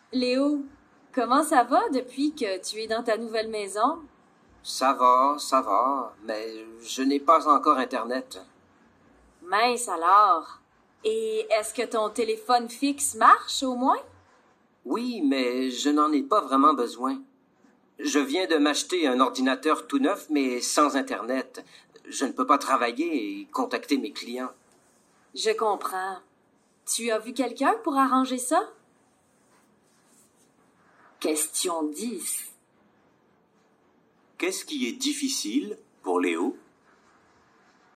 Léo, comment ça va depuis que tu es dans ta nouvelle maison? Ça va, mais je n'ai pas encore Internet. Mince alors. Et est-ce que ton téléphone fixe marche au moins? Oui, mais je n'en ai pas vraiment besoin. Je viens de m'acheter un ordinateur tout neuf, mais sans Internet. Je ne peux pas travailler et contacter mes clients. Je comprends. Tu as vu quelqu'un pour arranger ça? Question 10. Qu'est-ce qui est difficile pour Léo?